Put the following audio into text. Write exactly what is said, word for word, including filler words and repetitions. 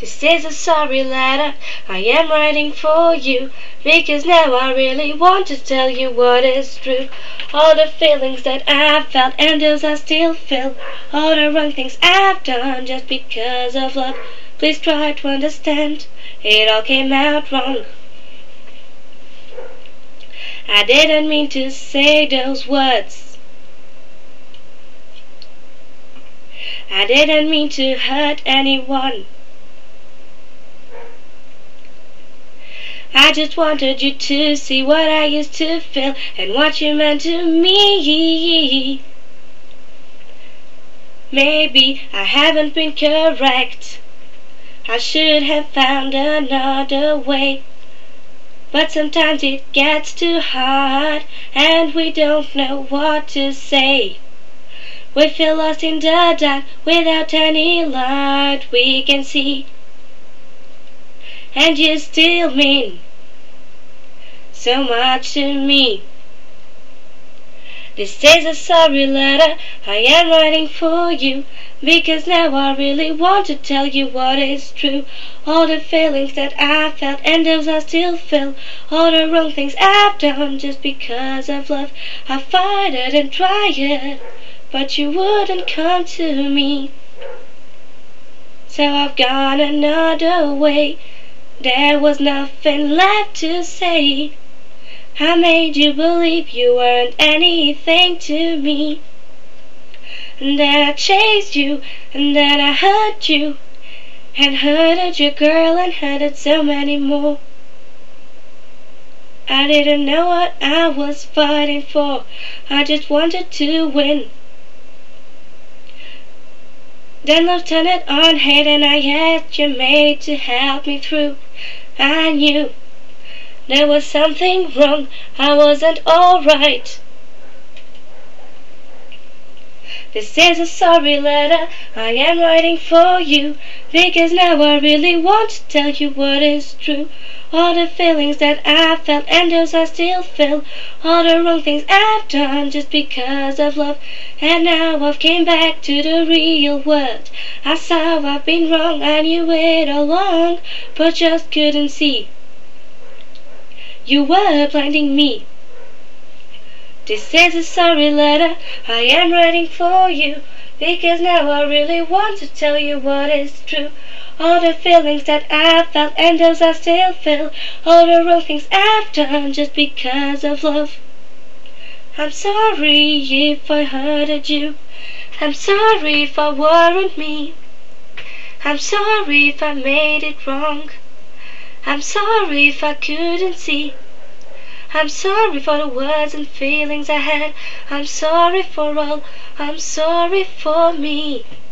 This is a sorry letter I am writing for you, because now I really want to tell you what is true. All the feelings that I've felt and those I still feel, all the wrong things I've done just because of love. Please try to understand, it all came out wrong. I didn't mean to say those words. I didn't mean to hurt anyone. I just wanted you to see what I used to feel and what you meant to me. Maybe I haven't been correct. I should have found another way. But sometimes it gets too hard and we don't know what to say. We feel lost in the dark without any light we can see. And you still mean so much to me. This is a sorry letter I am writing for you, because now I really want to tell you what is true. All the feelings that I felt and those I still feel, all the wrong things I've done just because of love. I fought it and tried, but you wouldn't come to me. So I've gone another way. There was nothing left to say. I made you believe you weren't anything to me. And then I chased you, and then I hurt you, and hurted your girl and hurted so many more. I didn't know what I was fighting for. I just wanted to win. Then love turned it on hate, and I asked your mate to help me through. I knew there was something wrong, I wasn't alright. This is a sorry letter I am writing for you, because now I really want to tell you what is true. All the feelings that I felt and those I still feel, all the wrong things I've done just because of love. And now I've came back to the real world. I saw I've been wrong, I knew it all along, but just couldn't see. You were blinding me. This is a sorry letter I am writing for you, because now I really want to tell you what is true. All the feelings that I felt and those I still feel, all the wrong things I've done just because of love. I'm sorry if I hurted you. I'm sorry if I weren't me. I'm sorry if I made it wrong. I'm sorry if I couldn't see. I'm sorry for the words and feelings I had. I'm sorry for all. I'm sorry for me.